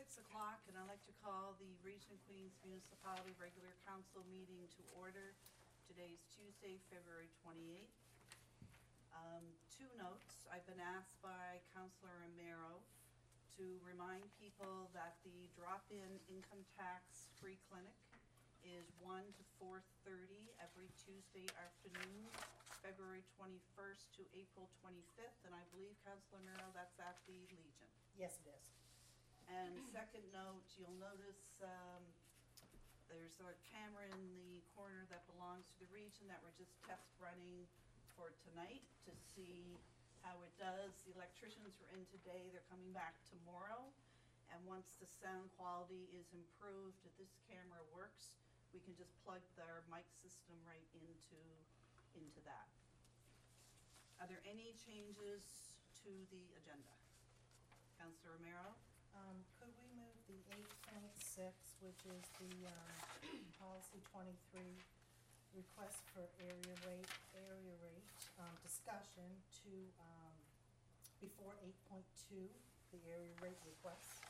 6 o'clock, and I'd like to call the Region Queens Municipality Regular Council meeting to order. Today's Tuesday, February 28th. Two notes. I've been asked by Councilor Romero to remind people that the drop-in income tax free clinic is 1 to 4:30 every Tuesday afternoon, February 21st to April 25th, and I believe, Councilor Romero, that's at the Legion. Yes, it is. And second note, you'll notice there's a camera in the corner that belongs to the region that we're just test running for tonight to see how it does. The electricians are in today, they're coming back tomorrow. And once the sound quality is improved, if this camera works, we can just plug their mic system right into that. Are there any changes to the agenda? Councilor Romero? Could we move the 8.6, which is the policy 23, request for area rate discussion to before 8.2, the area rate request?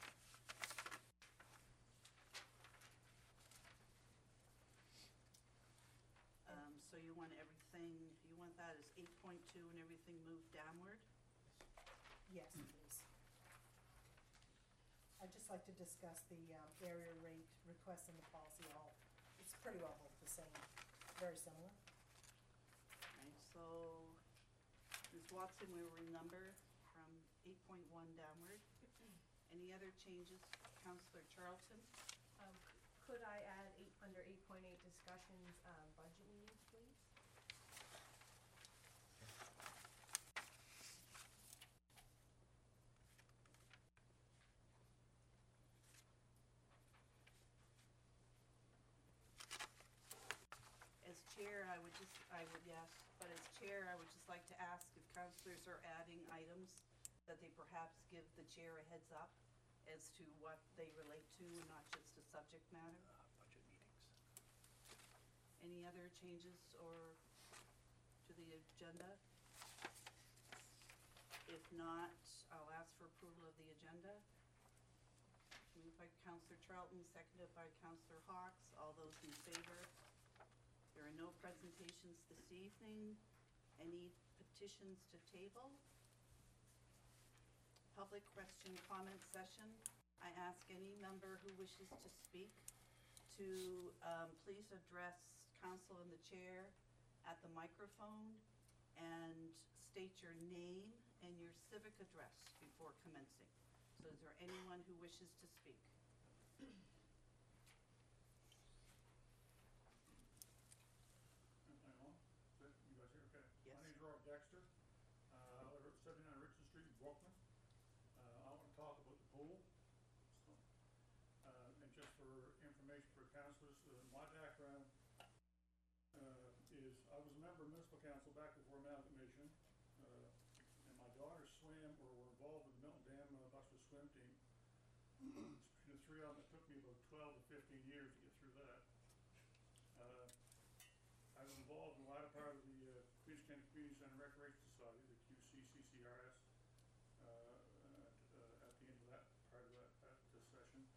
So you want everything, you want that as 8.2 and everything moved downward? Yes, please. I'd just like to discuss the area rate request in the policy. It's pretty well both the same, very similar. Right, so Ms. Watson, we will renumber from 8.1 downward. Any other changes? Councilor Charlton? Could I add under 8.8 discussions, budget meetings, please? As chair, I would just like to ask if councilors are adding items that they perhaps give the chair a heads up as to what they relate to and not just a subject matter. Budget meetings. Any other changes or to the agenda? If not, I'll ask for approval of the agenda. Moved by Councilor Charlton, seconded by Councilor Hawks. All those in favor? There are no presentations this evening. Any petitions to table? Public question comment session. I ask any member who wishes to speak to please address council and the chair at the microphone and state your name and your civic address before commencing. So is there anyone who wishes to speak? You guys here? Okay. Yes. My name is Robert Dexter. I live at 79 Richard Street in Brooklyn. I want to talk about the pool. And just for information for councilors, my background is I was a member of municipal council back before amalgamation, and my daughters swam or were involved with the Milton Dam Buster swim team. Between the three of them, it took me about 12 to 15 years to get through that. I was involved in the latter part of the Queens County Community Center Recreation Society, the QCCCRS, at the end of that part of that session.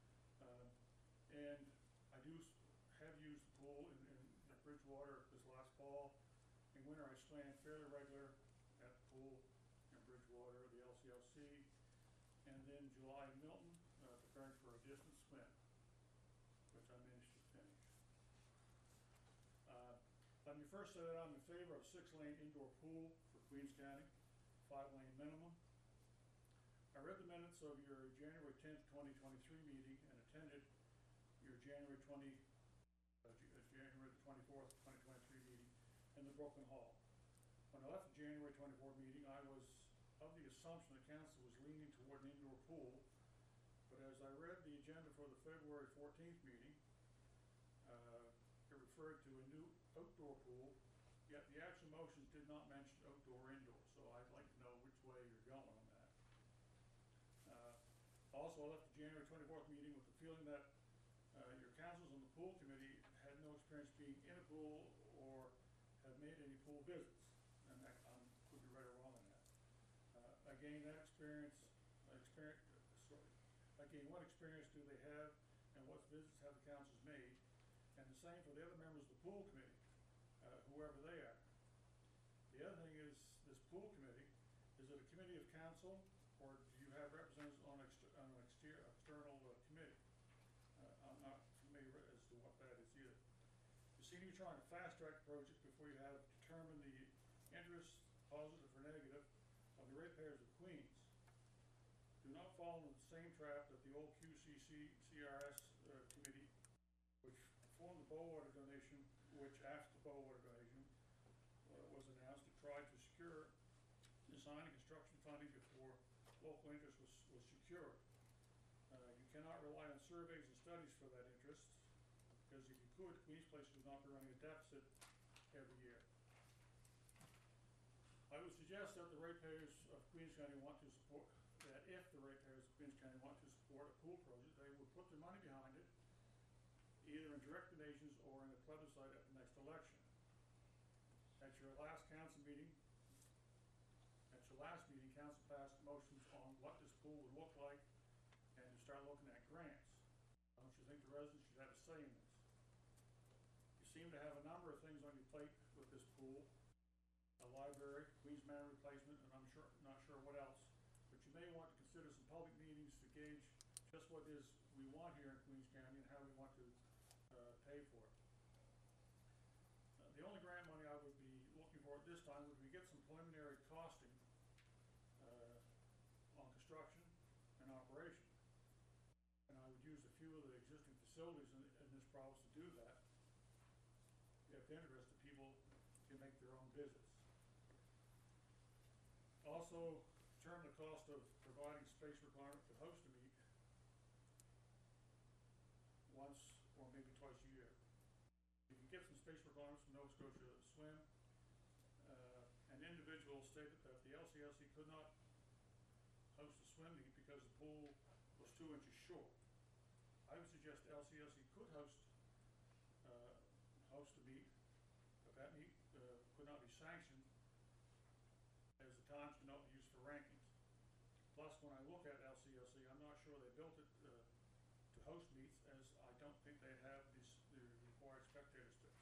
And I have used the pool in Bridgewater this last fall. In winter, I swam fairly regular at the pool in Bridgewater, the LCLC, and then July in Milton, preparing for a distance swim, which I managed to finish. Let me first say that I'm in favor of 6-lane indoor pool for Queens County, 5-lane minimum. I read the minutes of your January 10th, 2023 meeting and attended your January the 24th, 2023 meeting in the Brooklyn Hall. When I left the January 24th meeting, I was of the assumption the council was leaning toward an indoor pool, but as I read the agenda for the February 14th meeting, it referred to a new outdoor pool, yet the action motions did not mention outdoor or indoor, so I'd like to know which way you're going on that. Also, I left the January 24th meeting with the feeling that your councils on the pool committee had no experience being in a pool or have made any pool visits, and that could be right or wrong in that. I gained that experience Again, what experience do they have, and what visits have the councils made? And the same for the other members of the pool committee, whoever they are. The other thing is, this pool committee, is it a committee of council, or do you have representatives on an external committee? I'm not familiar as to what that is either. You seem to be trying to fast-track the project before you have determined the interest, positive or negative, of the ratepayers of Queens. Do not fall into the same trap that the old CRS committee, which formed the Bowater donation, which after the Bowater donation was announced, it tried to secure design and construction funding before local interest was secured. You cannot rely on surveys and studies for that interest, because if you could, Queens Place would not be running a deficit every year. I would suggest that the ratepayers of Queens County want to support, that if the ratepayers of Queens County want to support a pool project, they would put their money behind it, either in direct donations or in a plebiscite at the next election. At your last council meeting, council passed motions on what this pool would look like and to start looking at grants. Don't you think the residents should have a say in this? You seem to have a number of things on your plate with this pool, a library, Queens Manor replacement, and I'm not sure what else. But you may want to consider some public meetings to gauge just what it is we want here in Queens County and how we want to pay for it. The only grant money I would be looking for at this time would be get some preliminary costing on construction and operation. And I would use a few of the existing facilities in this province to do that, if interested people can make their own visits. Also, determine the cost of providing space requirement to host a meet once or maybe twice a year. You can get some space requirements from Nova Scotia Swim. An individual stated that the LCLC could not host a swim meet because the pool was 2 inches short. I would suggest LCLC could host a meet, but that meet could not be sanctioned as the times could not be used for rankings. Plus, when I look at LCLC, I'm not sure they built it to host meets, as I don't think they have the required spectator strips.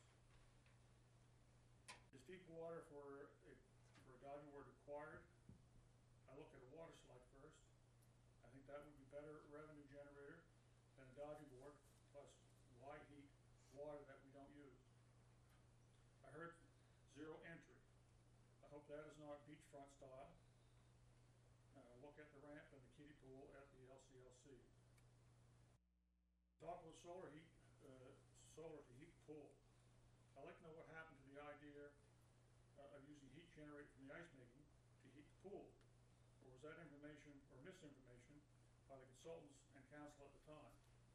Is deep water for a diving board required? I look at a water slide first. I think that would be better revenue generator than a diving board, plus why heat water that we don't use. I heard zero entry. I hope that is not beachfront style. Look at the ramp and the kiddie pool at the LCLC. Talk about solar to heat pool. I'd like to know what happened to the idea of using heat generated from the ice making to heat the pool. Or was that information or misinformation by the consultants and council at the time?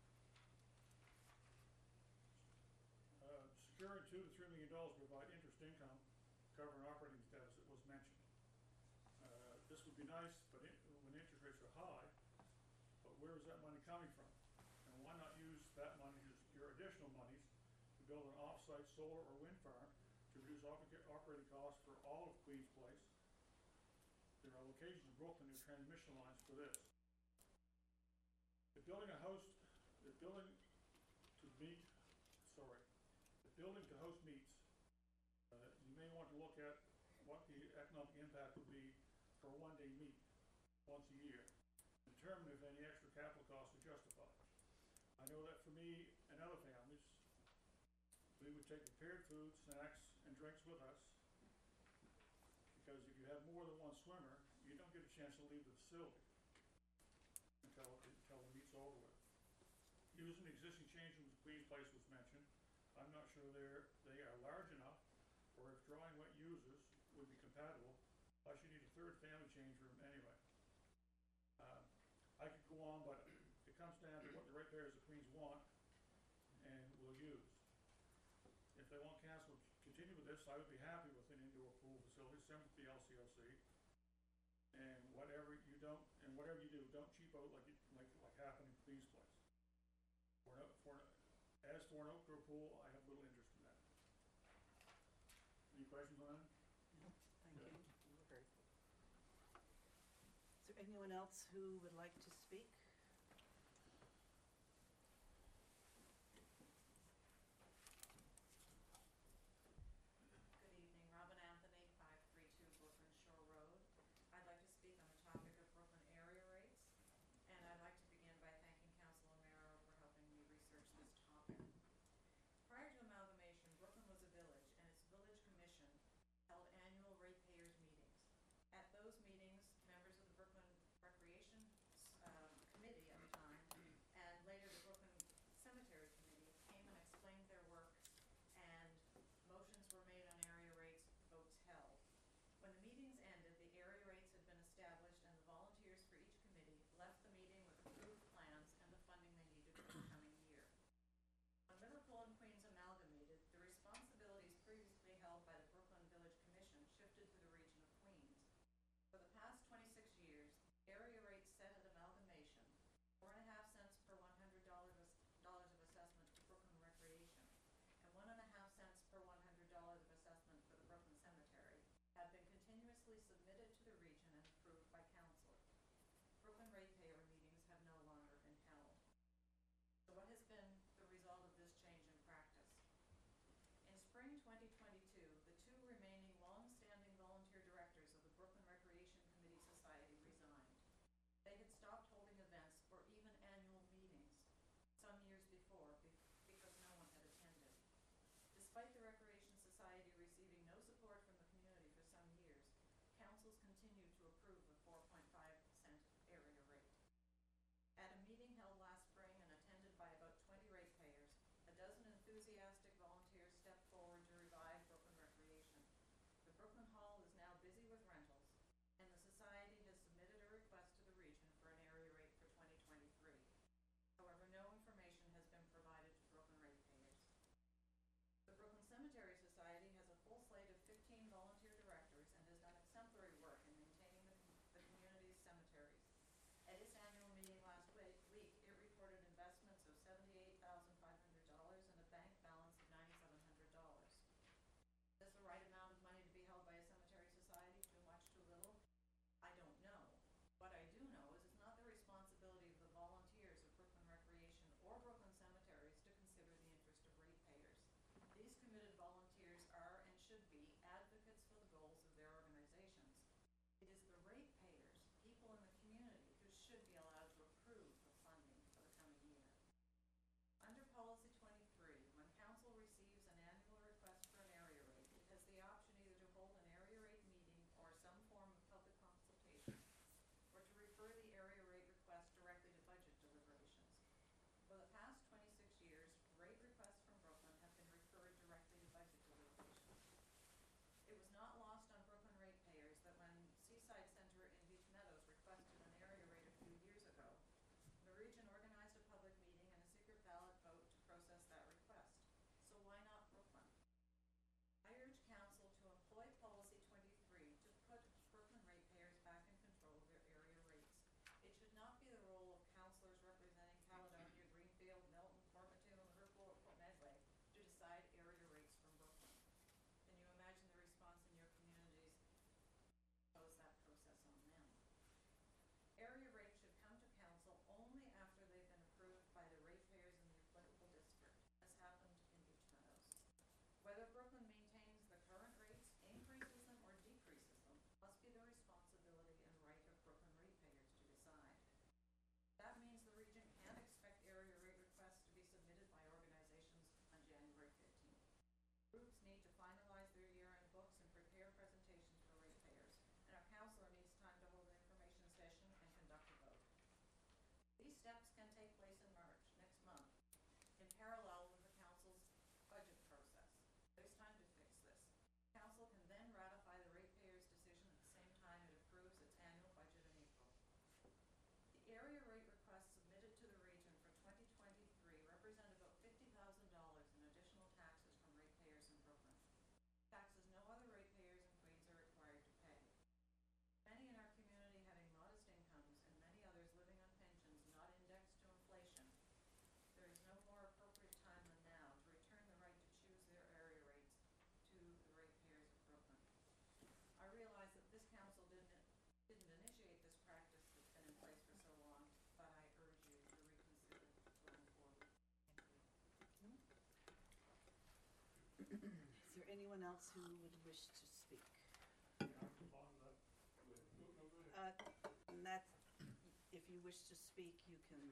Securing $2 to $3 million to provide interest income, cover an operating deficit was mentioned. This would be nice, but when interest rates are high, but where is that money coming from? And why not use that money to secure additional monies to build an off-site solar or wind farm to reduce operating costs for all of Queens Place? There are locations in Brooklyn with transmission lines for this. The building to host meets, you may want to look at what the economic impact would be for a one-day meet once a year. Determine if any extra capital costs are justified. I know that for me and other families, we would take prepared food, snacks, and drinks with us, because if you have more than one swimmer, you don't get a chance to leave the facility until the meet's over with. Using existing change rooms at Queens Place was mentioned. I'm not sure they are large enough, or if drawing wet users would be compatible. Plus, you need a third family change room anyway. I could go on, but it comes down to what the ratepayers of Queens want and will use. If they want council to continue with this, I would be happy with an indoor pool facility similar to the LCLC. And whatever you do, don't cheap out like happened in Queens Place. As for an outdoor pool, I have little interest in that. Any questions on that? No, thank you. Is there anyone else who would like to speak? Despite the Recreation Society receiving no support from the community for some years, councils continued to approve the 4.5% area rate. At a meeting held last spring and attended by about 20 ratepayers, a dozen enthusiastic volunteers stepped forward to revive Brooklyn Recreation. The Brooklyn Hall is now busy with rentals, and the Society has submitted a request to the region for an area rate for 2023. However, no information has been provided to Brooklyn ratepayers. The Brooklyn Cemetery Society has a full slate of 15 volunteer directors and has done exemplary work in maintaining the community's cemeteries. At its annual meeting last week, it reported investments of $78,500 and a bank balance of $9,700. Is this the right amount of money to be held by a cemetery society? Too much, too little? I don't know. What I do know is it's not the responsibility of the volunteers of Brooklyn Recreation or Brooklyn Cemeteries to consider the interest of ratepayers. These committed volunteers are and should be advocates for the goals of their organizations. It is the ratepayers, people in the community, who should be allowed to approve the funding for the coming year. Under Policy 23, when council receives an annual request for an area rate, it has the option either to hold an area rate meeting or some form of public consultation, or to refer the area rate request directly to budget deliberations. For the past 26 years, rate requests from Brooklyn have been referred directly to budget deliberations. It was not lost on Brooklyn ratepayers that when Seaside Center in Beach Meadows requested an area rate a few years ago, the region organized a public meeting and a secret ballot vote to process that request. So why not Brooklyn? I urge council to employ Policy 23 to put Brooklyn ratepayers back in control of their area rates. It should not be the role of councilors representing Caledonia, Greenfield, Milton, Port Mattoon, Liverpool, or Port Medway to decide area rates from Brooklyn. Can you imagine the response in your communities? Impose that process on them. Area rates should come to council only after they've been approved by the ratepayers in the applicable district, as happened in Beach Meadows. Whether Brooklyn maintains the current rates, increases them, or decreases them must be the responsibility and right of Brooklyn ratepayers to decide. That means the region can't expect area rate requests to be submitted by organizations on January 15th. Groups need to finalize their year-end books and prepare presentations for ratepayers, and our councilor needs time to hold an information session and conduct a vote. These steps can take place in March, next month, in parallel with the council's budget process. There's time to fix this. Council can then ratify the ratepayers' decision at the same time it approves its annual budget in April. The area rate requests submitted to the region for 2023 represent about $50,000 in additional taxes from ratepayers in Brooklyn. Taxes no other ratepayers in Queens are required to pay. Many in our community having modest incomes and many others living on pensions not indexed to inflation, there is no more appropriate time than now to return the right to choose their area rates to the ratepayers of Brooklyn. I realize that this council didn't initiate this practice that's been in place for so long, but I urge you to reconsider going forward. Thank you. Is there anyone else who would wish to speak? And that's, if you wish to speak, you can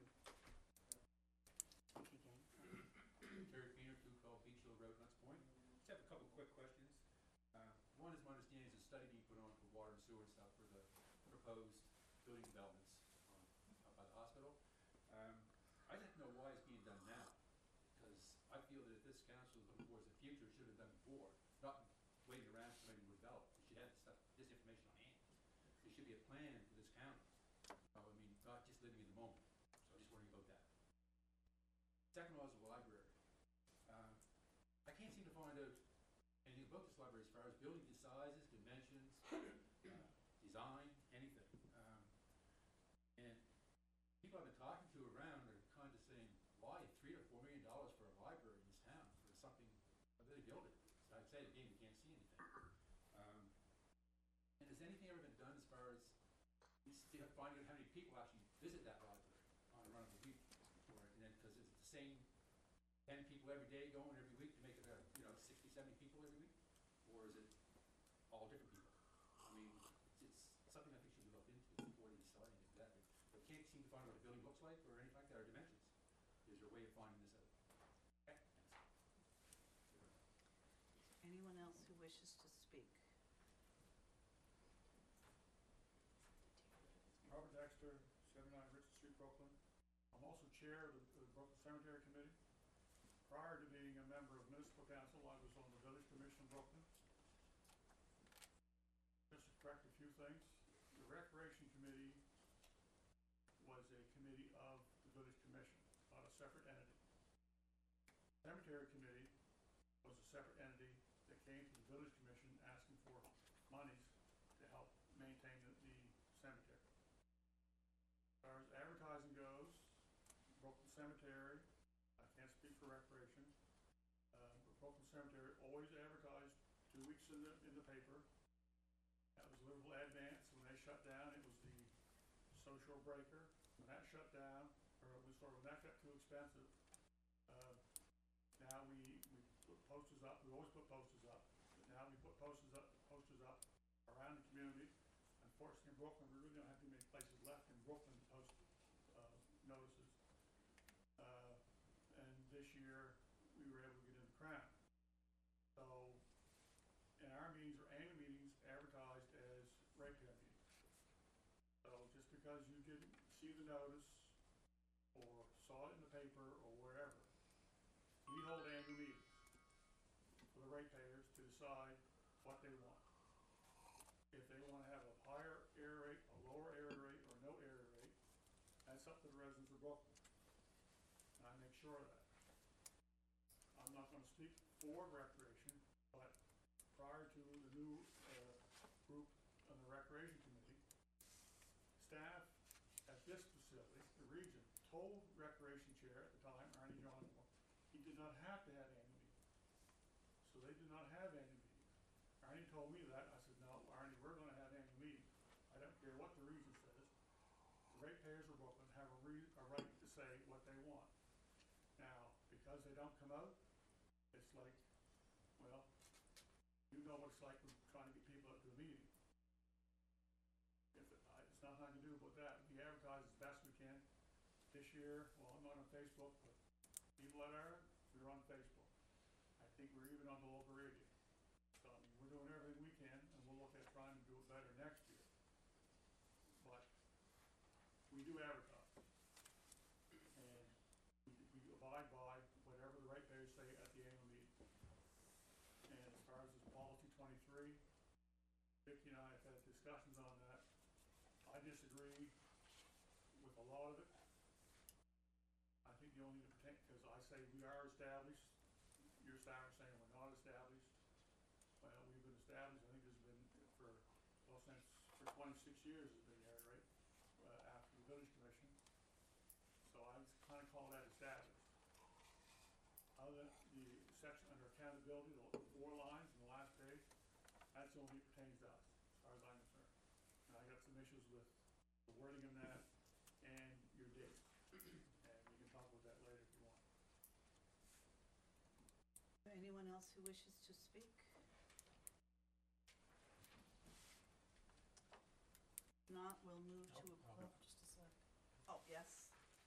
speak again. Terry Painter, 212 Beach Hill Road, Hunts Point. Just have a couple quick questions. One is my understanding is a study being put on for water and sewer and stuff for the proposed building developments up by the hospital. I'd like to know why it's being done now, because I feel that if this council is looking towards the future, it should have done before, not waiting around for somebody to develop. It should have this information on hand. There should be a plan for this county. I mean, not just living in the moment. So I'm just wondering about that. Second one is the library. I can't seem to find out anything about this library as far as building sizes, dimensions, design, anything. And people I've been talking to around are kind of saying, why $3 or $4 million for a library in this town for something, how do they build it? So I'd say again, you can't see anything. And has anything ever been done as far as finding out how many people actually visit that library on a run of a week? Or, and then, because it's the same 10 people every day going every week to make it 60, 70 people every week? Or is it all different people? I mean, it's something I think should be looked into before they decide to do that. They can't seem to find what a building looks like or anything like that, or dimensions. Is there a way of finding this out? Okay. anyone else who wishes to speak? Robert Dexter, 79 Richard Street, Brooklyn. I'm also chair of the Brooklyn Cemetery Committee. Prior to being a member of municipal council, I was on the village commission in Brooklyn. Just to correct a few things, the recreation committee was a committee of the village commission, not a separate entity. Cemetery committee was a separate entity that came to the village commission asking for monies to help maintain the cemetery. As far as advertising goes, Brooklyn Cemetery, I can't speak for recreation, but Brooklyn Cemetery always advertised 2 weeks in the paper. That was Liverpool Advance. When they shut down, it was the Social Breaker. When that shut down, when that got too expensive, now we put posters up. We always put posters up, but now we put posters up around the community. Unfortunately, in Brooklyn, we really don't have too many places left in Brooklyn to post notices. And this year, we were able to get in the Crown. So, and our meetings are annual meetings advertised as ratepayer meetings. So just because you didn't see the notice or saw it in the paper or wherever, we hold annual meetings for the ratepayers to decide what they want. If they want to have a higher error rate, a lower error rate, or no error rate, that's up to the residents of Brooklyn. And I make sure of that. I'm not going to speak for recreation, but prior to the new group on the recreation committee, staff at this facility, the region, told recreation chair at the time, Arnie Johnmore, he did not have to have annual meetings. So they did not have annual meetings. Arnie told me that. I said, no, Arnie, we're going to have annual meetings. I don't care what the region says. The ratepayers of Brooklyn have a right to say what they want. Now, because they don't come out, it's like, well, you know what it's like when trying to get people out to the meeting. It's nothing I can do about that. We advertise as best we can. This year, well, I'm not on Facebook, but people that are, we're on Facebook. I think we're even on the local radio. So, I mean, we're doing everything we can, and we'll look at trying to do it better next year. But we do advertise. And we abide by whatever the ratepayers say at the annual meeting. And as far as this policy 23, Vicki and I have had discussions on that. I disagree with a lot of it. I think you only need to pretend, because I say we are established. Your staff are saying we're not established. Well, we've been established. I think there's been for 26 years has been there, right? After the village commission. So I kind of call that established. Other the section under accountability, the 4 lines in the last page, that's only pertains to us, as far as I'm concerned. And I got some issues with the wording of that and your dates. And we can talk about that later if you want. Anyone else who wishes to speak? If not, we'll move to approve. Just a sec. Oh, yes.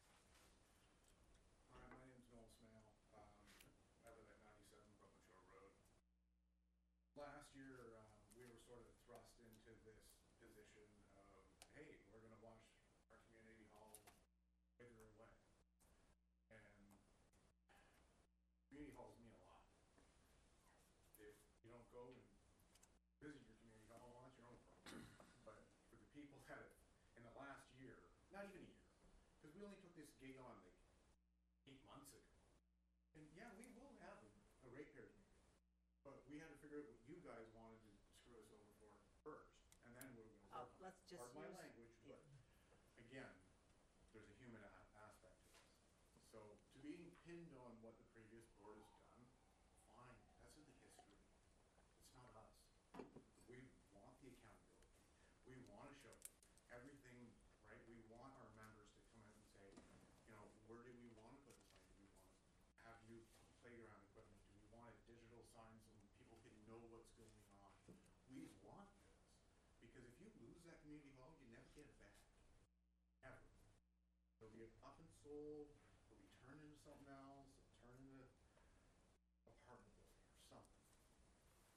Hi, my name's Noel Smale. I live at 97 Brooklyn Shore Road. Last year, we were sort of thrust into this position of, hey, we're going to watch our community hall wither away. And community halls mean a lot. If you don't go and visit your community hall, well, that's your own problem. But for the people that have, in the last year, not even a year, because we only took this gig on like 8 months ago. And yeah, we will have a ratepayers meeting, but we had to figure out what you guys wanted to screw us over for first, and then we were going to Oh, work on it. let's just Pardon my use- language, yeah. but again, there's a human aspect to this. So to being pinned on what the previous board has done, fine, that's in the history. It's not us. We want the accountability. We want to show everything, right? We want our members to come out and say, you know, where do we want to put the sign? Do we want to have you playground equipment? Do we want a digital sign so people can know what's going on? We want this. Because if you lose that community hall, you never get it back. Ever. It'll be up and sold, it'll be turned into something else, it'll turn into apartment building or something.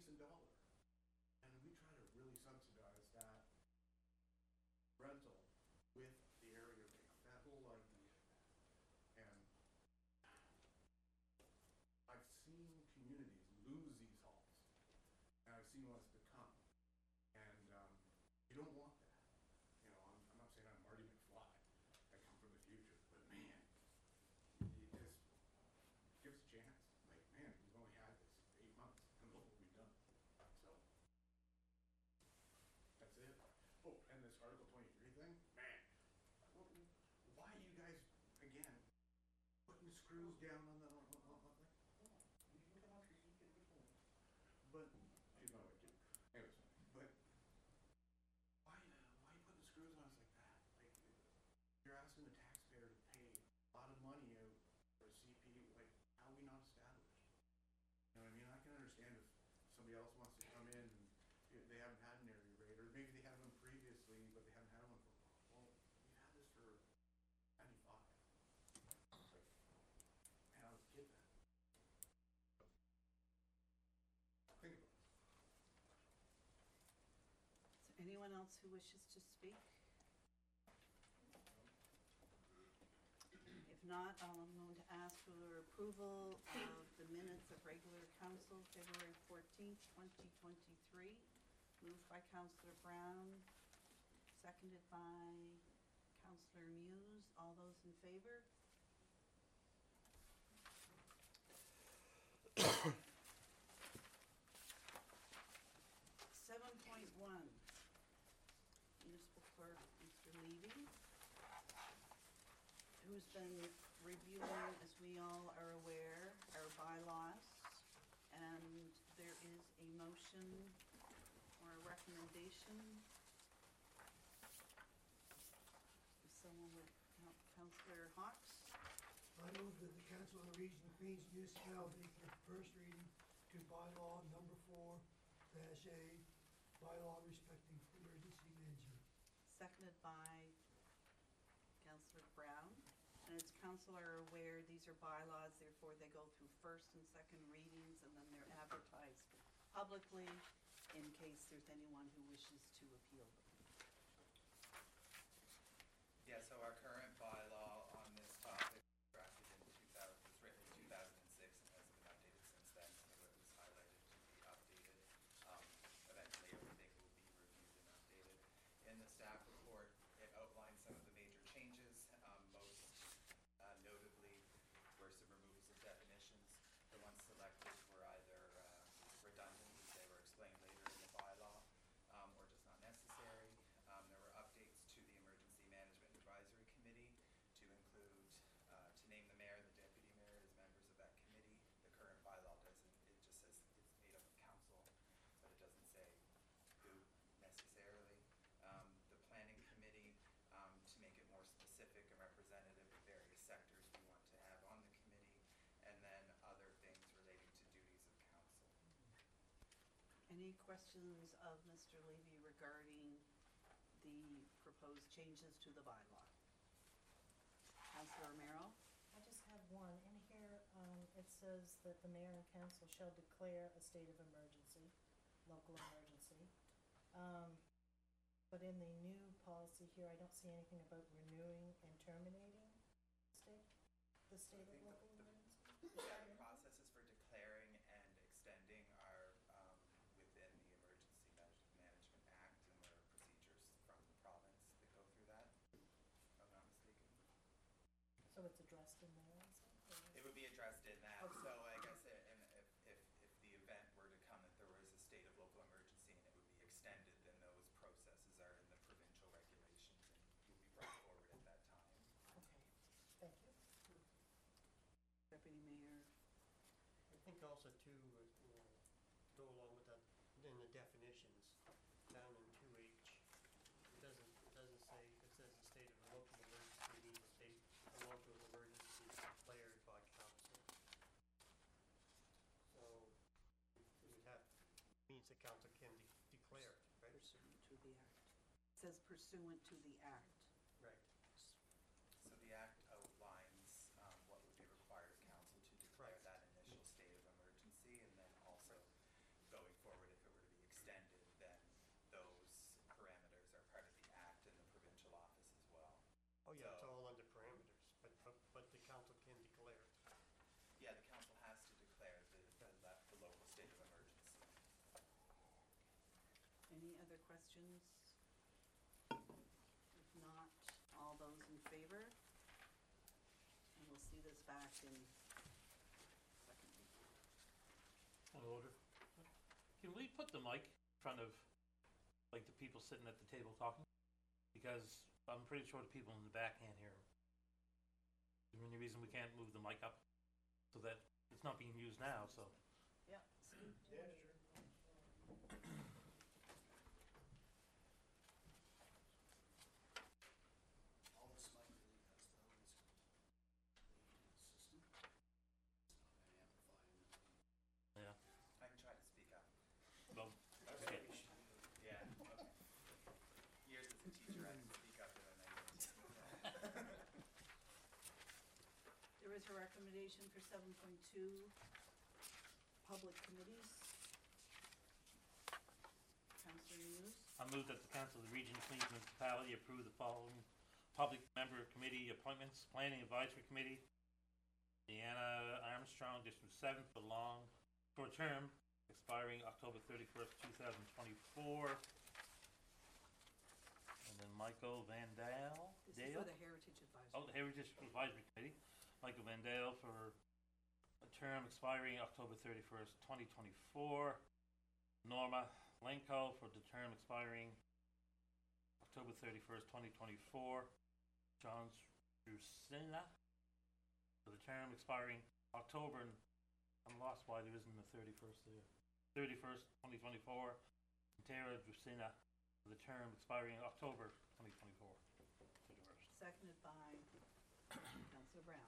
decent dollar. And we try to really subsidize that rental with the area rate, that whole idea. And I've seen communities lose these halls, and I've seen what's become. And you don't want that. You know, I'm not saying I'm Marty McFly. I come from the future, but man, you just give us a chance. Like, man, we've only had this 8 months, and look what we've done. So that's it. Oh, and this Article 23 thing, man, why are you guys again putting screws down on the? You can come up here, you can get one. But she's not like you. Anyways, but why you putting screws on us like that? Like, you're asking the taxpayer to pay a lot of money out for a CP. Like, how are we not established? You know what I mean? I can understand if somebody else wants to come in and they haven't had an area rate, or maybe they had one previously, but they haven't had one for a while. Well, we've had this for 95. Like, man, I was a kid then. Think about it. Is there anyone else who wishes to speak? If not, I'm going to ask for approval of the minutes of regular council, February 14th, 2023. Moved by Councillor Brown, seconded by Councillor Muse. All those in favor? Seven point one, municipal clerk, Mr. Levy, who's been reviewing, as we all are aware, our bylaws. And there is a motion or a recommendation. If someone would help, Councillor Hawks. I move that the Council of the Region of Queens Municipality give first reading to bylaw number 4-A, bylaw respecting emergency management. Seconded by Councillor Brown. And as council are aware, these are bylaws, therefore they go through first and second readings, and then they're advertised publicly in case there's anyone who wishes to appeal them. Yeah, so our current bylaw on this topic was drafted in 2000, was written in 2006 and hasn't been updated since then. So it was highlighted to be updated. Eventually everything will be reviewed and updated. In the staff report, it outlines some of the major changes. Most notably were some removals of definitions. The ones selected were either redundant, as they were explained later in the bylaw, or just not necessary. There were updates to the Emergency Management Advisory Committee to include, to name the mayor and the deputy mayor as members of that committee. The current bylaw doesn't, it just says it's made up of council, but it doesn't say who necessarily. The planning committee, to make it more specific and representative of various sectors we want to have on the committee, and then other things relating to duties of council. Any questions of Mr. Levy regarding the proposed changes to the bylaw? Councillor Romero? I just have one. In here, it says that the mayor and council shall declare a state of emergency, local emergency. But in the new policy here, I don't see anything about renewing and terminating the state of local emergency. Yeah, the processes for declaring and extending are within the Emergency Management Act, and there are procedures from the province that go through that, if I'm not mistaken. So it's addressed in there, is it? It would be addressed in that, Okay. so I guess if the event were to come that there was a state of local emergency and it would be extended, then those processes are in the provincial regulations and would be brought forward at that time. Okay, thank you. Deputy Mayor? I think also too, go along with that, in the definitions, down in 2H, it doesn't say, it says the state of a local emergency means a local emergency declared by council. So, it would have, means the council can declare it, right? Pursuant to the act. It says pursuant to the act. Right. So the act outlines what would be required of council to declare Right. that initial state of emergency, and then also going forward Any other questions? If not, all those in favor? And we'll see this back in second week. Point of order. Can we put the mic in front of, like, the people sitting at the table talking? Because I'm pretty sure the people in the back can't hear them. Is there any reason we can't move the mic up so that it's not being used now, so? Yeah, Steve? Yeah, sure. All this mic really does though is lead to the system. It's not amplifying the Yeah. I can try to speak up. Well, That's okay. what we should do. Yeah, okay. Years as a teacher, I can speak up and then I can speak down. There is a recommendation for 7.2, public committees. Councillor News? I move that the Council of the Region of Queens Municipality approve the following public member committee appointments. Planning Advisory Committee, Deanna Armstrong, District 7, for long, short term, expiring October 31st, 2024. And then Michael Van Dale. This is for the Heritage Advisory. Oh, the Heritage Advisory Committee, Michael Van Dale for a term expiring October 31st, 2024. Norma Lenko for the term expiring October 31st, 2024. John Strusina for the term expiring October, and I'm lost why there isn't a 31st there. 31st, 2024. And Tara Drusina for the term expiring October 2024. 31st. Seconded by Councillor Brown.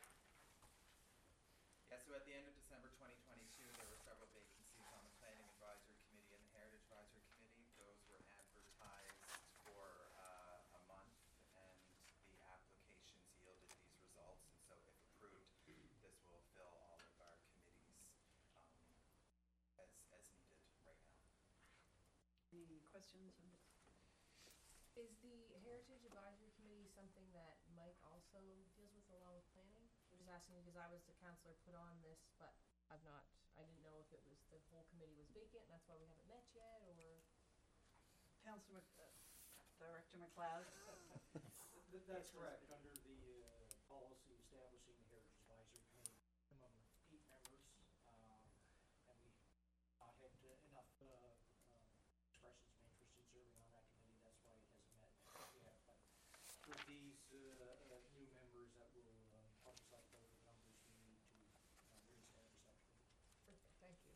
Yeah, so at the end of December 2022, there were several vacancies on the Planning Advisory Committee and the Heritage Advisory Committee. Those were advertised for a month, and the applications yielded these results. And so if approved, this will fill all of our committees as needed right now. Any questions? Is the Heritage Advisory Committee something that Mike also deals with along with planning? I'm just asking because I was the counselor put on this, but I didn't know if it was, the whole committee was vacant, and that's why we haven't met yet, or? Councillor, Director McLeod? That's correct. Under the policy establishing the Heritage Advisory Committee, minimum of 8 members, and we not had enough expressions of interest in serving on that committee. That's why it hasn't met yet. But with these new members, that will help us out with the numbers we need to reestablish that committee. Perfect, thank you.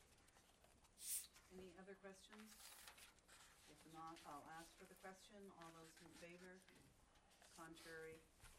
Any other questions? If not, I'll ask for the question. All those in favor? Contrary?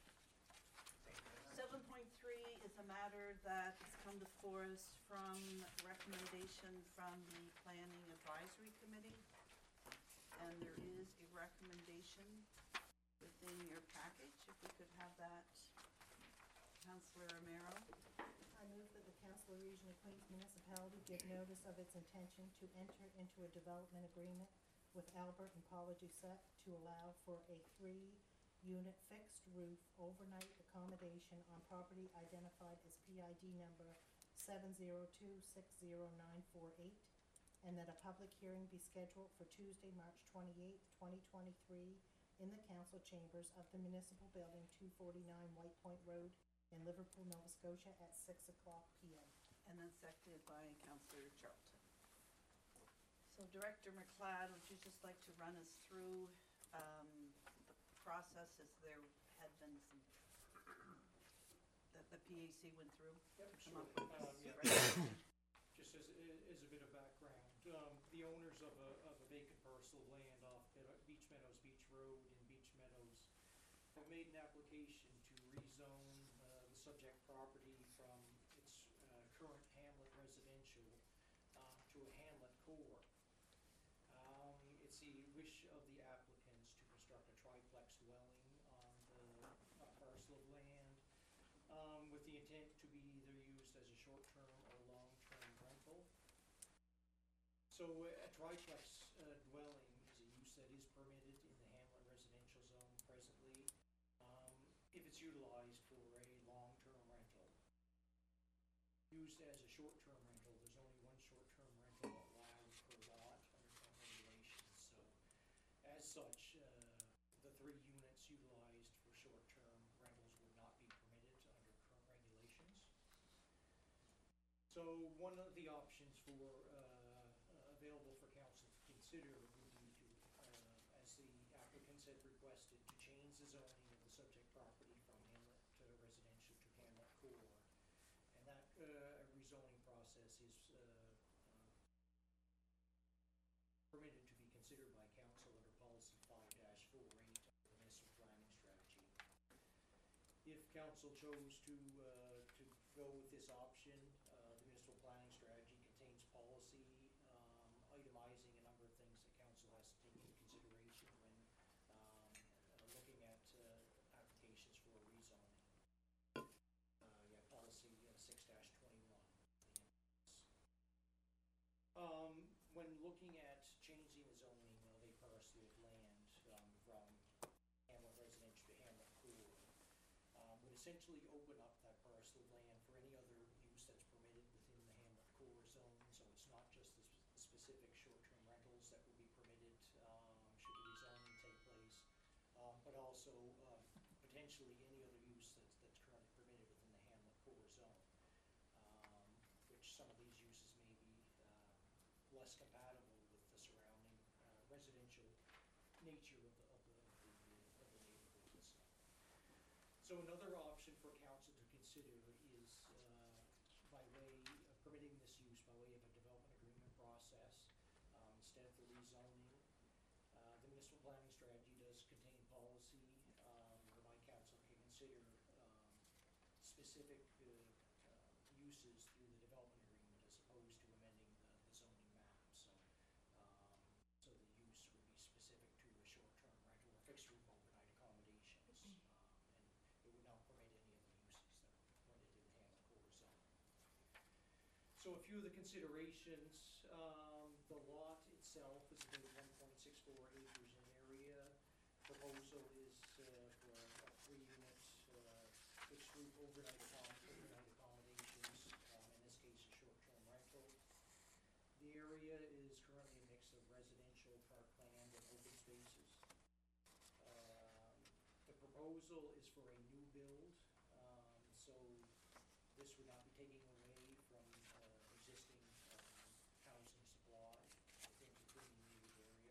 7.3 is a matter that has come before us from recommendation from the Planning Advisory Committee. And there is a recommendation within your package. If we could have that, Councillor Romero. I move that the Council of the Region of Queens Municipality give notice of its intention to enter into a development agreement with Albert and Paula Doucette to allow for a 3-unit fixed roof overnight accommodation on property identified as PID number 702-60948, and that a public hearing be scheduled for Tuesday, March 28th, 2023 in the council chambers of the municipal building, 249 White Point Road in Liverpool, Nova Scotia at 6 o'clock p.m. And then seconded by Councillor Charlton. So Director McLeod, would you just like to run us through the process as there had been some, that the PAC went through? Yep, to come sure. up with this Yeah. recommendation? Just as a bit of background, the owners of a vacant parcel of land off Beach Meadows Beach Road in Beach Meadows have made an application to rezone the subject property from its current hamlet residential to a hamlet core. It's the wish of the applicants to construct a triplex dwelling on a parcel of land with the intent to be either used as a short-term or long-term rental. So a triplex dwelling is a use that is permitted in the hamlet residential zone presently if it's utilized for a long-term rental. Used as a short-term rental, there's only one short-term rental allowed per lot under current regulations. such, the 3 units utilized for short-term rentals would not be permitted under current regulations. So one of the options available for council to consider would be to, as the applicants had requested, to change the zoning of the subject property from hamlet residential to hamlet core. And that rezoning process is permitted to be considered by council under policy 5-48 of the municipal planning strategy. If council chose to go with this option, the municipal planning strategy contains policy itemizing a number of things that council has to take into consideration when looking at applications for a rezoning. Policy 6-21. When looking at changing the zoning of a parcel of land from hamlet residential to hamlet core, would essentially open up that parcel of land for any other use that's permitted within the hamlet core zone. So it's not just the specific short-term rentals that will be permitted should the rezoning take place, but also potentially any other use that's currently permitted within the hamlet core zone, which some of these uses may be less compatible with the surrounding residential nature of the neighborhoods. So another option for council to consider is by way of permitting this use by way of a development agreement process instead of the rezoning. The municipal planning strategy does contain policy whereby council can consider specific uses through the development agreement as opposed to amending the zoning map. So the use would be specific to a short-term rental or fixed roof overnight accommodations, and it would not permit any of the uses that were permitted in the hamlet core zone. So a few of the considerations, the lot itself is about 1.64 acres in area. Proposal is for a 3-unit fixed roof overnight accommodations, in this case a short-term rental. The area is currently a mix of residential, parkland, and open spaces. The proposal is for a new build, so this would not be taking away from existing housing supply within the immediate area.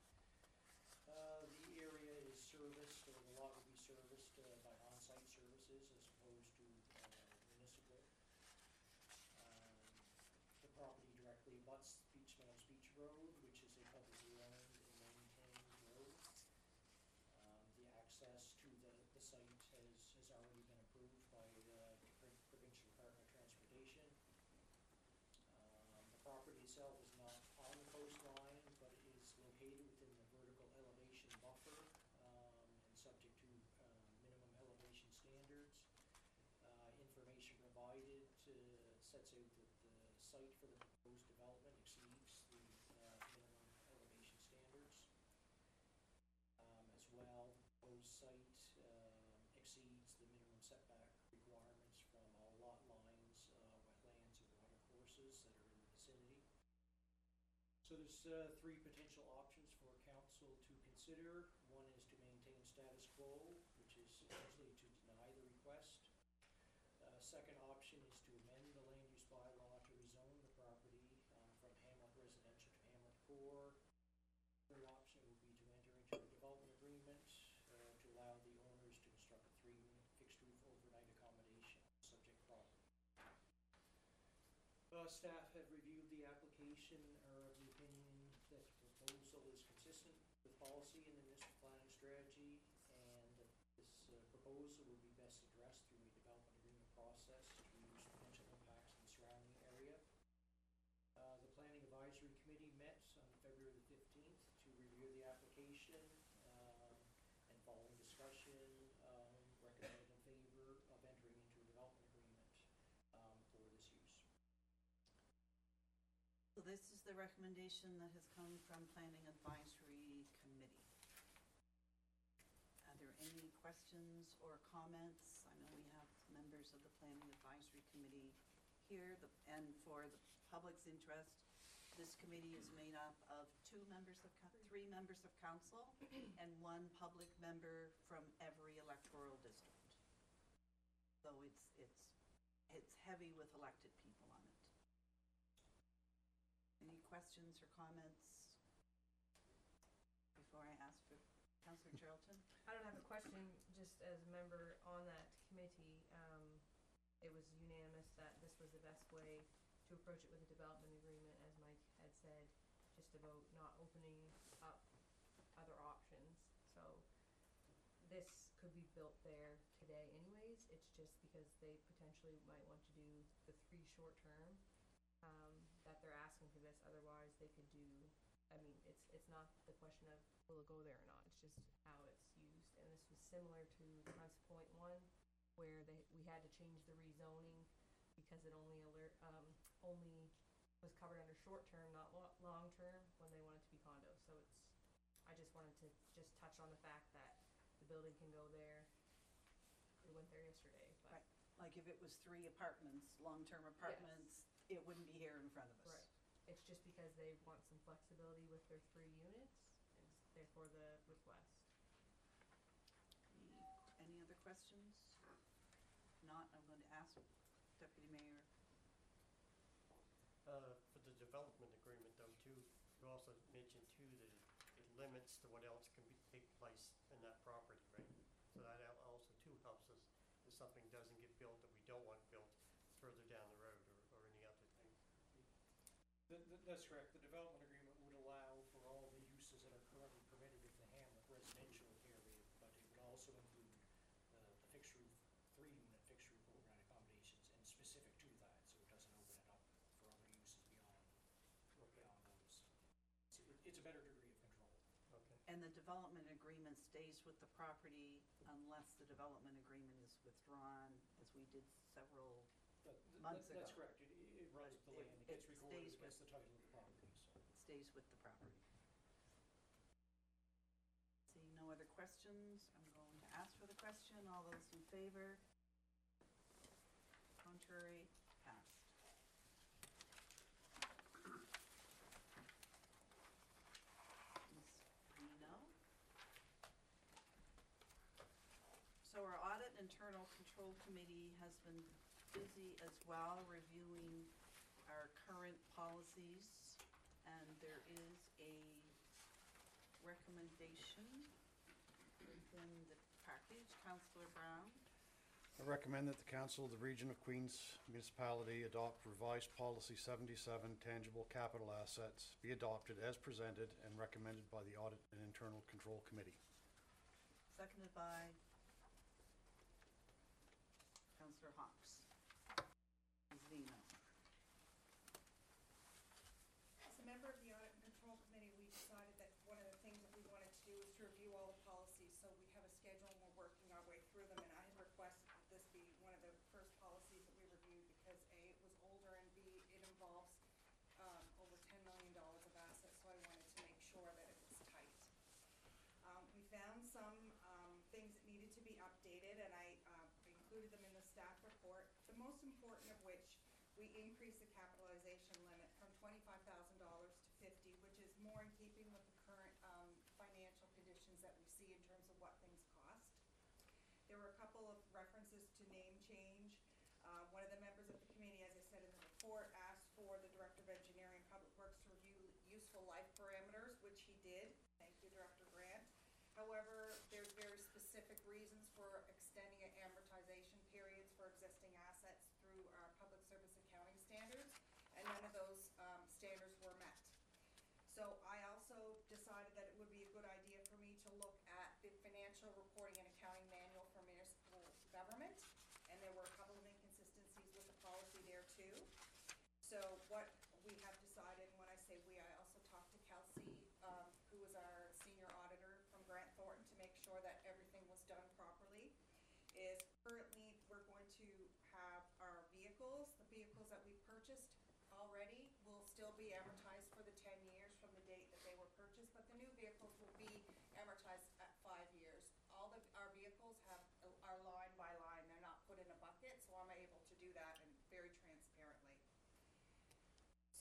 The area is serviced, or the lot will be serviced by on-site services as opposed to municipal. The property directly abuts Beach Meadows Beach Road, which is a publicly owned and maintained road. The access to the site has already been approved by the Provincial Department of Transportation. The property itself is not on the coastline, but it is located within the vertical elevation buffer and subject to minimum elevation standards. Information provided sets out that the site for the proposed development exceeds the minimum elevation standards. As well, the proposed site exceeds the minimum setback requirements from all lot lines, wetlands, and water courses that are in the vicinity. So there's 3 potential options for council to consider. One is to maintain status quo, which is essentially to deny the request. Second option is to amend the land use bylaw to rezone the property from hamlet residential to hamlet core. Third option would be to enter into a development agreement to allow the owners to construct a 3-unit fixed roof overnight accommodation on the subject property. Staff have reviewed the application, are of the opinion that the proposal is consistent with policy in the municipal planning strategy, and that this proposal would be best addressed through a development agreement process to reduce potential impacts in the surrounding area. The Planning Advisory Committee met on February the 15th to review the application, and following discussion, recommended in favor of entering into a development agreement for this use. So this is the recommendation that has come from Planning Advisory Committee. Are there any questions or comments? I know we have members of the Planning Advisory Committee here, and for the public's interest, This committee is made up of three members of council and one public member from every electoral district. So it's heavy with elected people on it. Any questions or comments before I ask for Councillor Charlton? I don't have a question, just as a member on that committee, it was unanimous that this was the best way to approach it with a development agreement, as Mike had said, just about not opening up other options. So this could be built there today anyways, it's just because they potentially might want to do the 3 short term, that they're asking for this, otherwise they could do, I mean, it's not the question of will it go there or not, it's just how it's used. And this was similar to Hunts Point 1, where we had to change the rezoning because it only was covered under short term, not long term, when they wanted to be condos. So I just wanted to just touch on the fact that the building can go there. We went there yesterday, but. Right, like if it was 3 apartments, long-term apartments, it wouldn't be here in front of us. Right. It's just because they want some flexibility with their 3 units, and therefore the request. Any other questions? Not, I'm going to ask Deputy Mayor. For the development agreement though too, you also mentioned too that it limits to what else can take place in that property, right? So that also too helps us if something doesn't get built that we don't want built further down the road or any other thing. That's correct. The development agreement would allow for all the uses that are currently permitted in the Hamlet residential area, but it would also include the fixed roof, 3-unit fixed roof overnight accommodations, and specific to that, so it doesn't open it up for other uses beyond those. It's a better degree of control. Okay. And the development agreement stays with the property unless the development agreement is withdrawn, as we did several months ago. That's correct. It runs with the land. It gets recorded stays against the title of the property. So. It stays with the property. See no other questions, I'm going to ask for the question. All those in favor? Contrary? Passed. Ms. Vino? So our Audit and Internal Control Committee has been busy as well reviewing our current policies, and there is a recommendation within the package. Councillor Brown? I recommend that the Council of the Region of Queens Municipality adopt revised Policy 77, Tangible Capital Assets, be adopted as presented and recommended by the Audit and Internal Control Committee. Seconded by Councillor Hawks. Ms. Vino? As a member of the Audit and Control Committee, we decided that one of the things that we wanted to do is to review all the policies. So we have a schedule and we're working our way through them. And I had requested that this be one of the first policies that we reviewed because A, it was older, and B, it involves over $10 million of assets. So I wanted to make sure that it was tight. We found some things that needed to be updated, and I included them in the staff report. The most important of which, we increased the capitalization limit from $25,000 to $50,000, which is more in keeping with the current financial conditions that we see in terms of what things cost. There were a couple of references to name change. One of the members of the committee, as I said in the report, asked for the Director of Engineering and Public Works to review useful life parameters, which he did. Thank you, Director Grant. However, there's very specific reasons for extending amortization periods for existing assets through our public service accounting standards, and none of those standards were met. So I also decided that it would be a good idea for me to look at the financial reporting and accounting manual for municipal government, and there were a couple of inconsistencies with the policy there too. So what we have decided, and when I say we, I also talked to Kelsey, who was our senior auditor from Grant Thornton, to make sure that everything was done properly, is currently we're going to have our vehicles, the vehicles that we purchased already will still be amortized for the 10 years from the date that they were purchased, but the new vehicles will be amortized at 5 years. All of our vehicles are line by line, they're not put in a bucket, so I'm able to do that and very transparently. So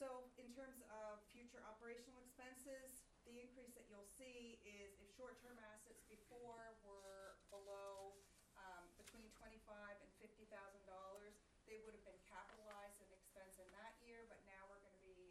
So in terms of future operational expenses, the increase that you'll see is if short-term assets before were below, between $25,000 and $50,000, they would have been capitalized and expense in that year, but now we're gonna be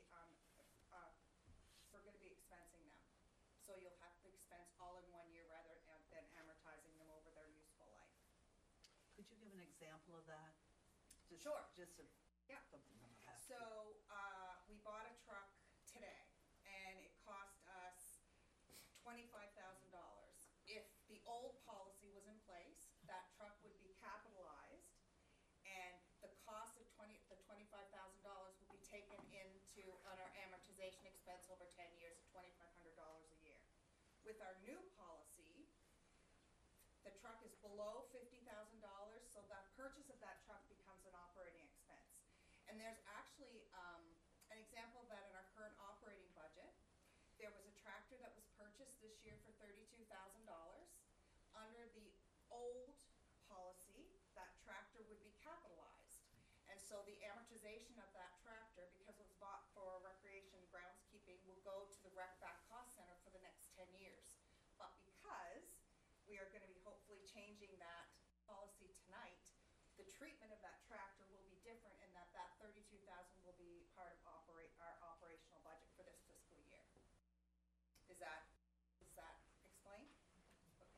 expensing them. So you'll have to expense all in one year rather than amortizing them over their useful life. Could you give an example of that? Sure. Just a, Yeah. something on the back. So, we bought a truck today, and it cost us $25,000. If the old policy was in place, that truck would be capitalized, and the cost of the $25,000 will be taken into, on our amortization expense over 10 years, $2,500 a year. With our new policy, the truck is below $50,000, so the purchase of that truck becomes an operating expense. And there's actually an example of that in our current operating budget. There was a tractor that was purchased this year for $32,000. Under the old policy, that tractor would be capitalized. And so the amortization of that tractor, because it was bought for recreation groundskeeping, will go to the rec back cost center for the next 10 years. But because we are gonna be hopefully changing that policy tonight, the treatment of that tractor will be different in that that $32,000 will be part of our operational budget for this fiscal year. Does that explain? Okay.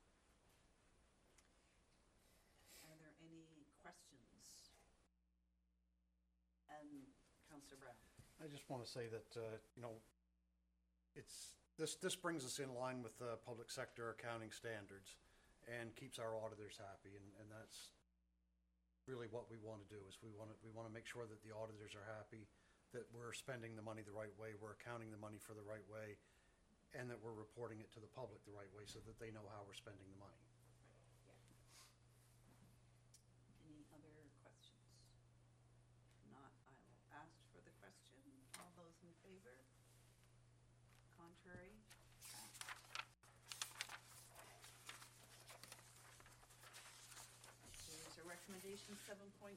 Are there any questions? And Councillor Brown? I just want to say that, this brings us in line with public sector accounting standards and keeps our auditors happy, and that's really what we want to do, is we want to make sure that the auditors are happy, that we're spending the money the right way, we're accounting the money for the right way, and that we're reporting it to the public the right way so that they know how we're spending the money. Any other questions? Not, I will ask for the question. All those in favor? Contrary? There's a recommendation 7.5.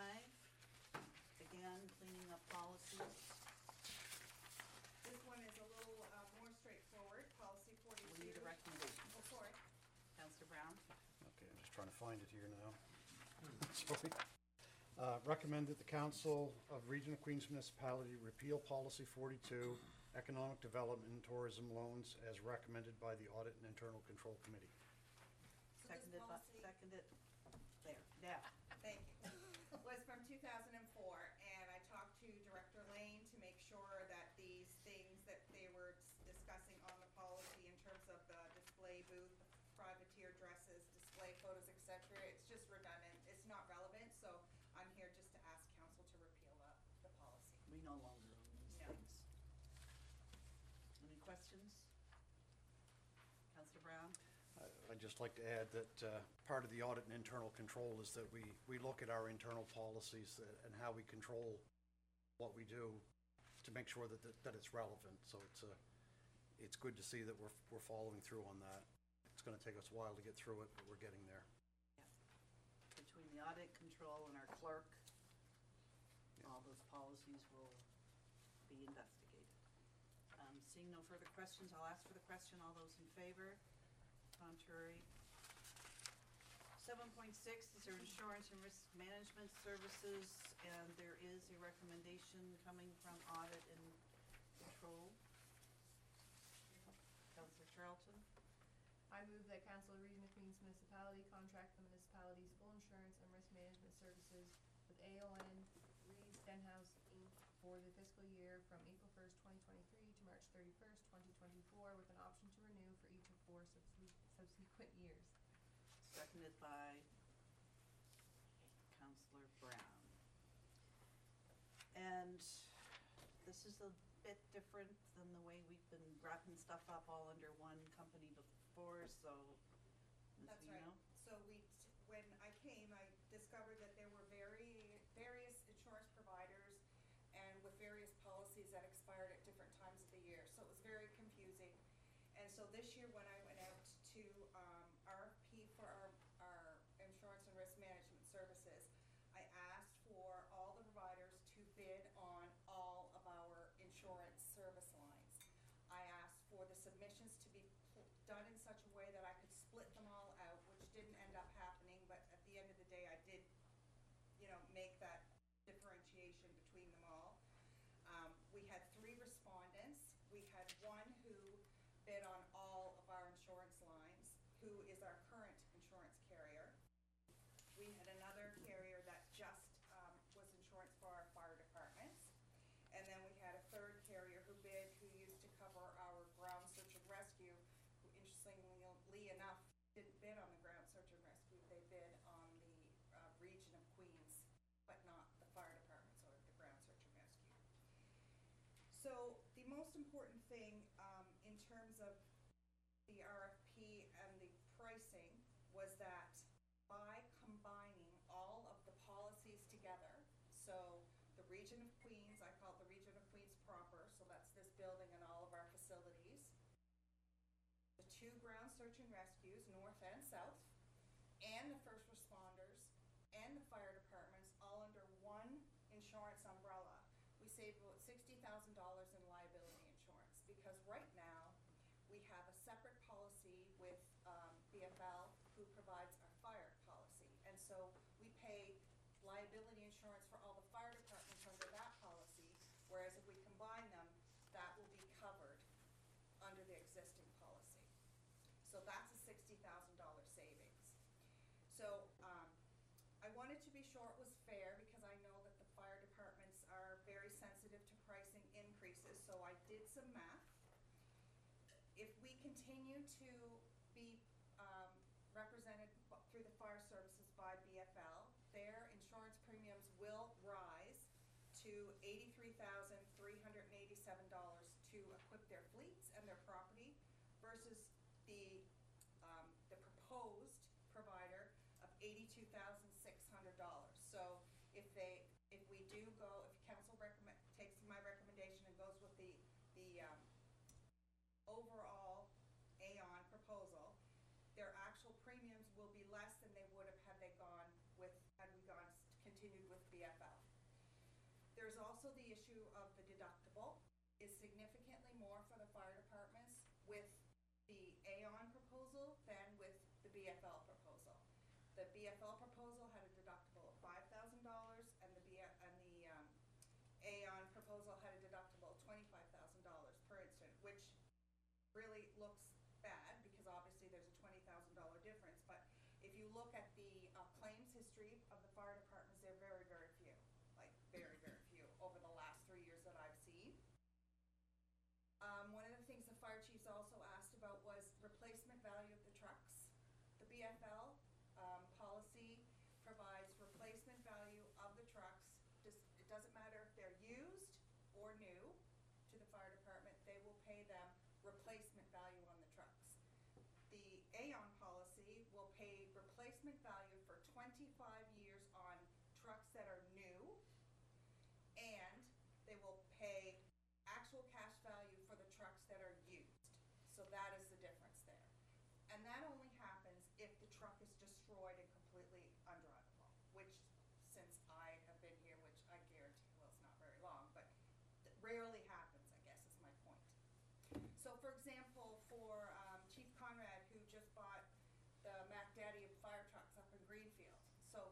Again, cleaning up policies. This one is a little more straightforward, policy 42. We need a recommendation. Oh, sorry. Councillor Brown? Okay, I'm just trying to find it here now. Sorry. Recommend that the Council of Region of Queens Municipality repeal Policy 42, Economic Development and Tourism Loans, as recommended by the Audit and Internal Control Committee. So this Seconded by, policy- seconded, there, now. Thank you. Was from 2004, and I talked to Director Lane to make sure that these things that they were discussing on the policy in terms of the display booth, privateer dresses, display photos, etc., it's just redundant. It's not relevant, so I'm here just to ask council to repeal the policy. We no longer own these No. things. Any questions? Councillor Brown? I'd just like to add that part of the audit and internal control is that we look at our internal policies and how we control what we do to make sure that it's relevant. So it's good to see that we're following through on that. It's going to take us a while to get through it, but we're getting there. Between the audit control and our clerk, all those policies will be investigated. Seeing no further questions, I'll ask for the question. All those in favor? Contrary? 7.6 is our insurance and risk management services, and there is a recommendation coming from audit and control. Councillor Charlton? I move that Council of Region of Queens Municipality contract the municipality's full insurance and risk management services with AON Reed Stenhouse Inc. for the fiscal year from April 1st, 2023 to March 31st, 2024, with an option to renew for each of 4 subsequent years. Seconded by Councillor Brown. And this is a bit different than the way we've been wrapping stuff up all under one company before, so, Ms. That's right. Vino? So when I came, I discovered that there were various insurance providers and with various policies that expired at different times of the year. So it was very confusing. And so this year when I went out to RFP for our insurance and risk management services, I asked for all the providers to bid on all of we had 3 respondents. We had one who bid on all of our insurance lines, who is our current insurance carrier. We had another carrier that just was insurance for our fire departments. And then we had a third carrier who bid, who used to cover our ground search and rescue, who interestingly enough didn't bid on the ground search and rescue. They bid on the region of Queens, but not the fire departments or the ground search and rescue. So the most important thing in terms of the RFP and the pricing was that by combining all of the policies together, so the region of Queens, I call it the region of Queens proper, so that's this building and all of our facilities, the 2 ground search and rescues, north and south, and the first responders and the fire departments all under one insurance umbrella, we save about $60,000 in liability insurance, because right now we have a separate policy with BFL, who provides our fire policy, and so we pay liability insurance for all the fire departments under that policy, whereas if we combine them, that will be covered under the existing policy. So that's a $60,000 savings. So I wanted to be sure it was fair, because I know that the fire departments are very sensitive to pricing increases, so I did some math. If we continue to be represented through the fire services by BFL, their insurance premiums will rise to $83,387 to equip their fleets and their property, versus the proposed provider of $82,600. So if we do go, if council takes my recommendation and goes with the overall Aon proposal, their actual premiums will be less than they would have had we continued with BFL. There's also the issue of the deductible is significantly more for the fire departments with the Aon proposal than with the BFL proposal. The BFL proposal had a deductible of $5,000, and the Aon proposal had a deductible of $25,000 per incident, which really looks bad, because obviously there's a $20,000 difference. But if you look at the claims history of the fire departments, they're very, very few, like very, very few over the last 3 years that I've seen. One of the things the fire chiefs also asked about was replacement value of the trucks. The BFL policy provides replacement value of the trucks. It doesn't matter if they're used or new to the fire department, they will pay them replacement value on the trucks. The Aon policy will pay replacement value for 25 years on trucks that are new, and they will pay actual cash value for the trucks that are used. So that is the difference there. And that only happens if the truck is destroyed and completely undrivable, which, since I have been here, which I guarantee, well, it's not very long, but rarely happens, I guess is my point. So for example, for Chief Conrad, who just bought the Mac Daddy of fire trucks up in Greenfield, so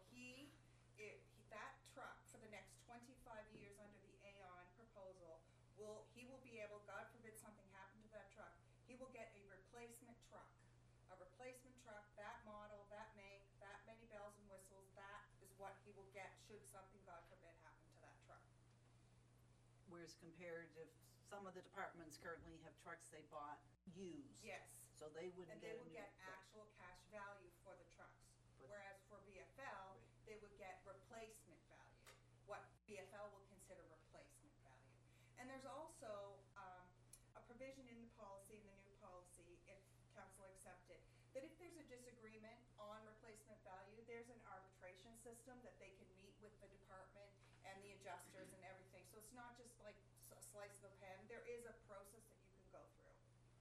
that truck for the next 25 years under the Aon proposal, he will be able, God forbid something happened to that truck, he will get a replacement truck. A replacement truck, that model, that make, that many bells and whistles, that is what he will get should something, God forbid, happen to that truck. Whereas compared if some of the departments currently have trucks they bought used. Yes. So they wouldn't And get they a would new get truck. actual cash value for the trucks. Whereas for BFL, they would get replacement value, what BFL will consider replacement value. And there's also a provision in the policy, in the new policy, if council accept it, that if there's a disagreement on replacement value, there's an arbitration system that they can meet with the department and the adjusters and everything. So it's not just like a slice of the pen. There is a process that you can go through.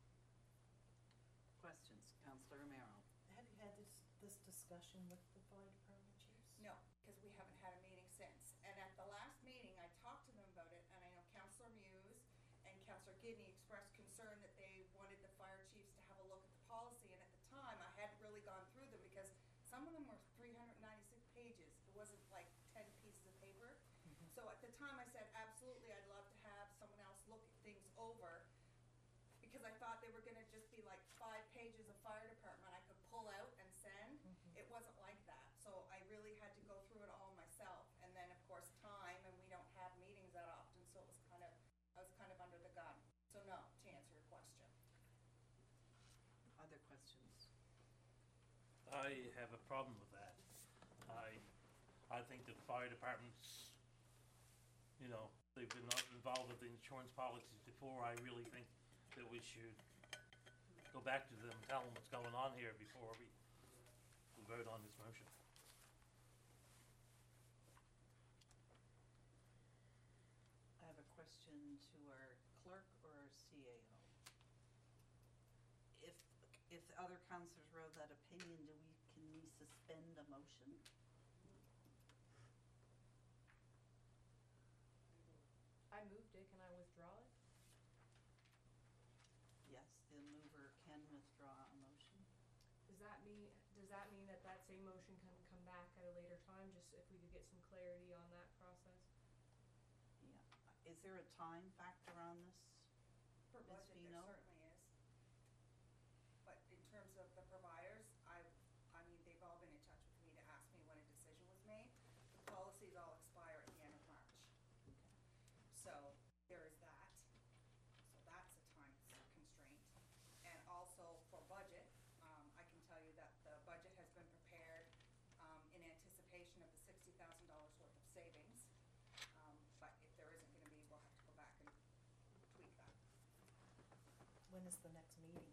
Questions, Councilor Romero? Have you had this discussion with the fire department chiefs? No, because we haven't had a meeting since. And at the last meeting, I talked to them about it, and I know Councilor Muse and Councilor Gidney expressed concern that they wanted the fire chiefs to have a look at the policy. And at the time, I hadn't really gone through them because some of them were 396 pages. It wasn't like 10 pieces of paper. So at the time, I said, absolutely, I'd love to have someone I have a problem with that. I think the fire departments, you know, they've been not involved with the insurance policies before. I really think that we should go back to them, tell them what's going on here before we vote on this motion. I have a question to our clerk or our CAO. If other counselors wrote that opinion, can we suspend a motion? I moved it, can I withdraw it? Yes, the mover can withdraw a motion. Does that mean that that same motion can come back at a later time, just if we could get some clarity on that process? Yeah. Is there a time factor on this? For Ms. budget, Vino? there certainly is. But in terms of the providers, I mean, they've all been in touch with me to ask me when a decision was made. The policies all expire at the end of March. So there is that. So that's a time constraint. And also for budget, I can tell you that the budget has been prepared in anticipation of the $60,000 worth of savings. But if there isn't gonna be, we'll have to go back and tweak that. When is the next meeting?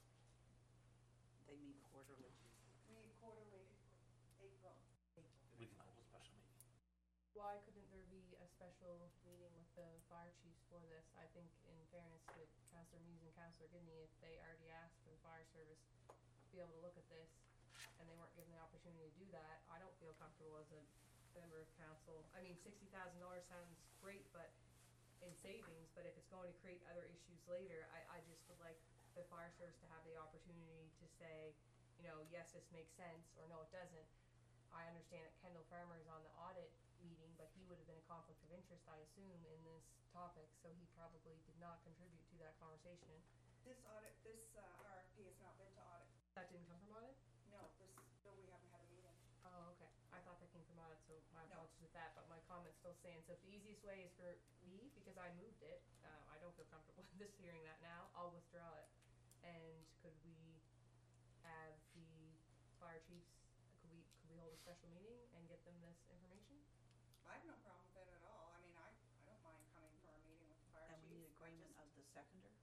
They meet quarterly. We need quarterly, April. We can hold a special meeting. Why couldn't there be a special meeting with the fire chiefs for this? I think in fairness to Councillor Muse and Councillor Gidney, if they already asked for the fire service to be able to look at this and they weren't given the opportunity to do that, I don't feel comfortable as a member of council. I mean, $60,000 sounds great, but in savings, but if it's going to create other issues later, I just would like the fire service to have the opportunity to say, you know, yes, this makes sense, or no, it doesn't. I understand that Kendall Farmer is on the audit meeting, but he would have been a conflict of interest, I assume, in this topic, so he probably did not contribute to that conversation. This RFP has not been to audit. That didn't come from audit? No, we haven't had a meeting. Oh, okay. I thought that came from audit, so my No. apologies with that, but my comment's still saying, so if the easiest way is for me, because I moved it, I don't feel comfortable with this hearing that now, I'll withdraw it. And could we have the fire chiefs, could we hold a special meeting and get them this information? I have no problem with it at all. I mean, I don't mind coming for a meeting with the fire And we need chiefs. agreement of the seconder?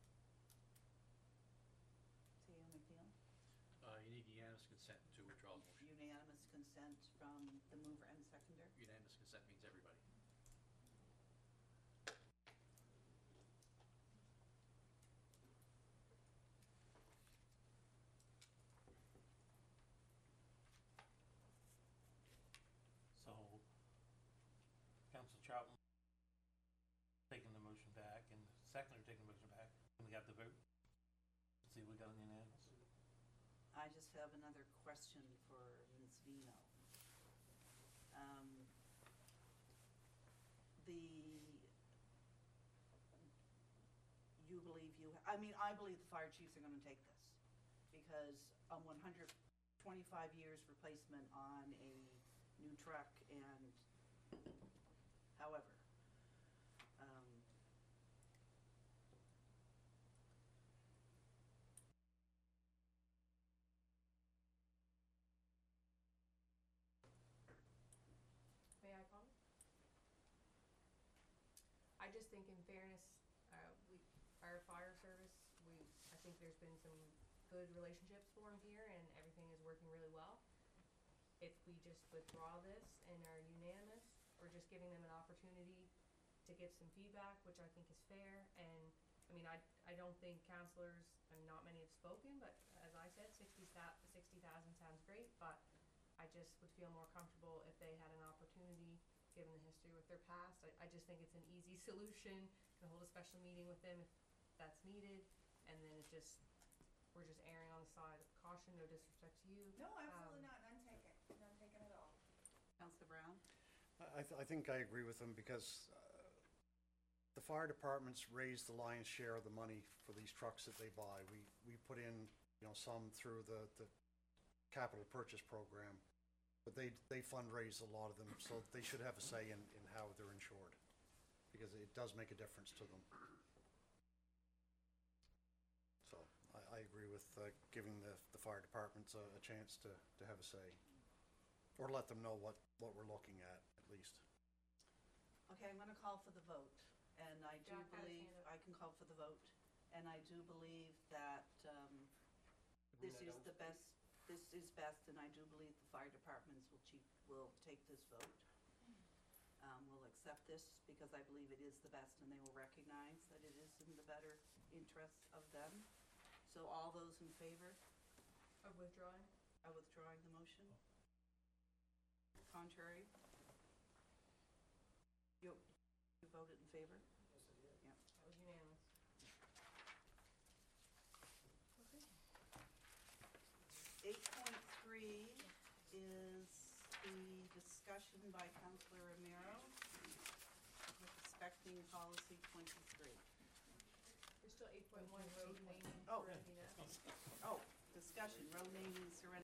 CAO McNeil? You need unanimous consent to withdraw the motion. Unanimous consent from the mover and seconder? Unanimous consent means everybody. So, Council Charlton taking the motion back and seconder taking the motion back, and we got the vote. Let's see, we got an unanimous. I just have another question for Ms. Vino. I believe the fire chiefs are gonna take this, because 125 years replacement on a new truck and however. May I comment? I just think in fairness, our fire service, I think there's been some good relationships formed here and everything is working really well. If we just withdraw this and are unanimous, we're just giving them an opportunity to give some feedback, which I think is fair. And I mean, I don't think counselors, not many have spoken, but as I said, 60,000 sounds great, but I just would feel more comfortable if they had an opportunity, given the history with their past. I just think it's an easy solution, to hold a special meeting with them if that's needed, and then we're just erring on the side of caution, no disrespect to you. No, absolutely not, none taken at all. Councilor Brown? I think I agree with them because the fire departments raise the lion's share of the money for these trucks that they buy. We put in, some through the capital purchase program, but they fundraise a lot of them, so they should have a say in how they're insured, because it does make a difference to them. So I agree with giving the fire departments a chance to have a say. Or let them know what we're looking at least. Okay, I'm gonna call for the vote, and I do Jack had his believe, hand up. I can call for the vote, and I do believe that, this is the best, and I do believe the fire departments will take this vote. Will accept this because I believe it is the best, and they will recognize that it is in the better interest of them. So all those in favor Of withdrawing? of withdrawing the motion? Contrary? You voted in favor? Yes, I did. Yeah. That was unanimous. Okay. 8.3 is the discussion by Councilor Romero respecting policy 23. There's still 8.1 road naming Oh. for Empty Nest. Oh, discussion, road naming, surrender.